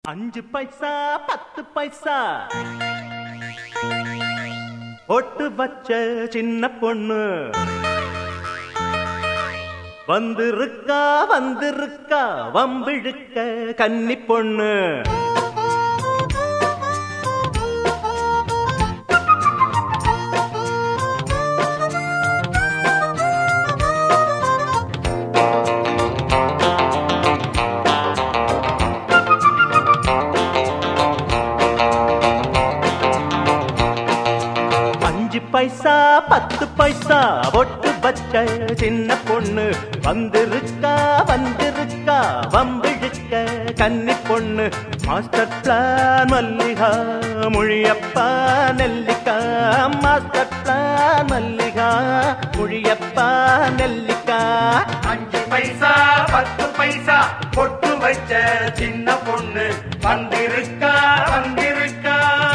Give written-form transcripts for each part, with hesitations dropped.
5 பைசா 10 பைசா ஒட்டு வச்ச சின்ன பொண்ணு வந்திருக்கா வந்திருக்கா வம்பிழுக்க கன்னி பொண்ணு. பைசா 10 பைசா ஒட்டு வச்ச சின்ன பொண்ணு வந்திருக்கா வந்திருக்கா வம்பிழுக்க கன்னி பொண்ணு. மாஸ்டர் பிளான் மல்லிகா மொழியப்பா நெல்லிக்கா. மாஸ்டர் பிளான் மல்லிகா மொழியப்பா நெல்லிக்கா. 5 பைசா 10 பைசா ஒட்டு வச்ச சின்ன பொண்ணு வந்திருக்கா வந்திருக்கா.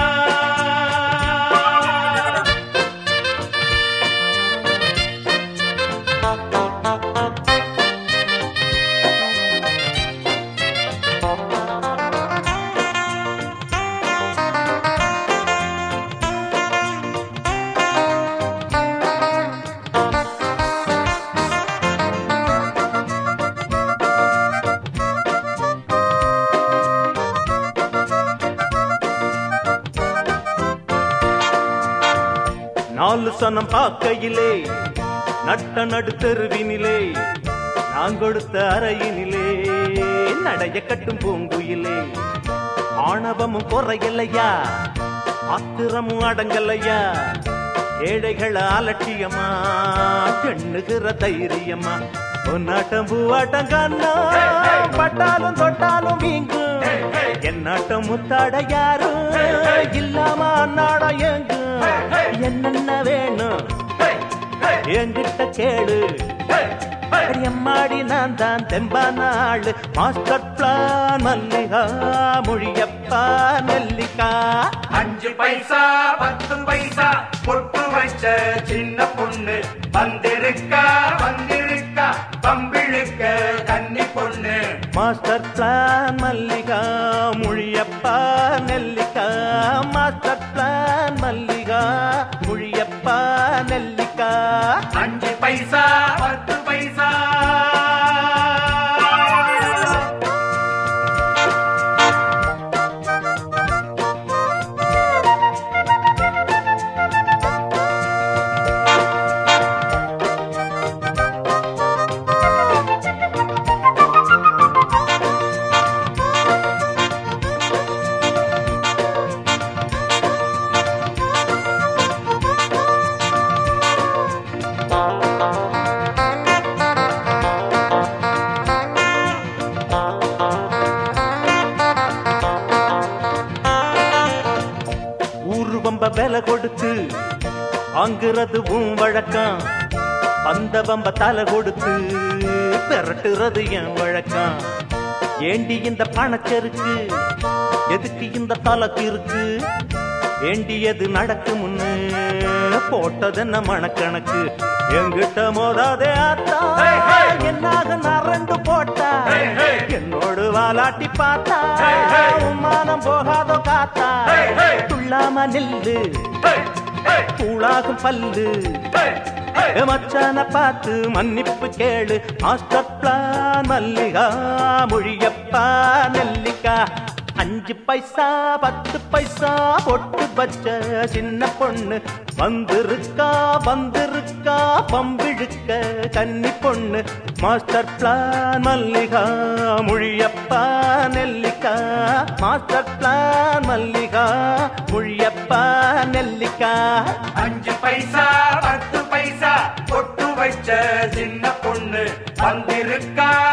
நாலு சனம் பார்க்கையிலே நட்ட நடு தெருவினிலே நான் கொடுத்த அறையினிலே நடைய கட்டும் பூங்குயிலே. ஆணவமும் குறையலையா ஆத்திரமும் அடங்கலையா ஏழைகள் அலட்சியமா எண்ணுகிற தைரியமா. பொன்னாட்டம் பூவாட்டம் கண்ணா பட்டாலும் தொட்டாலும் வீங்கும் என்னாட்டம் முத்தாட யாரும் இல்லாம அன்னாட எங்கும். என்னென்ன வேணும் என்கிட்ட கேளு அம்மாடி நான் தான் தெம்பான ஆளு. மாஸ்டர் பிளான் மல்லிகா மொழியப்பா நெல்லிக்கா. 5 பைசா 10 பைசா பொட்டு வச்ச சின்ன பொண்ணு வந்திருக்கா வந்திருக்கா பம்பிழுக்க கன்னி பொண்ணு. மாஸ்டர் பிளான் மல்லிகா மொழியப்பா நெல்லிக்கா. மாஸ்டர் பிளான் மல்லிகா மொழியப்பா நெல்லிக்கா. 5 பைசா 10 பைசா. வம்ப விலை கொடுத்து வாங்குறது உன் வழக்கம். அந்த வம்ப தலை கொடுத்து பெரட்டுறது என் வழக்கம். ஏண்டி இந்த பணச்சருக்கு எதுக்கு இந்த தலக்கு இருக்கு வேண்டியது நடக்கு முன்னு போட்டது என்ன மனக்கணக்கு. எங்கிட்ட மோதாதே ஆத்தா என்னாக நரண்டு போட்டா என்னோடு வாலாட்டி பார்த்தா மானம் போகாதோ காத்தா. துள்ளாம நில்லு கூழாகும் பல்லு மச்சான பார்த்து மன்னிப்பு கேளு. மாஸ்டர் பிளான் மல்லிகா மொழியப்பா நெல்லிக்கா. 5 பைசா 10 பைசா பொட்டு பச்ச சின்ன பொண்ணு வந்திருக்கா வந்திருக்கா பம்பிழுக்க கன்னி பொண்ணு. மாஸ்டர் பிளான் மல்லிகா மொழியப்பா நெல்லிக்கா. மாஸ்டர் பிளான் மல்லிகா மொழியப்பா நெல்லிக்கா. 5 பைசா 10 பைசா பொட்டு வச்ச சின்ன பொண்ணு வந்திருக்கா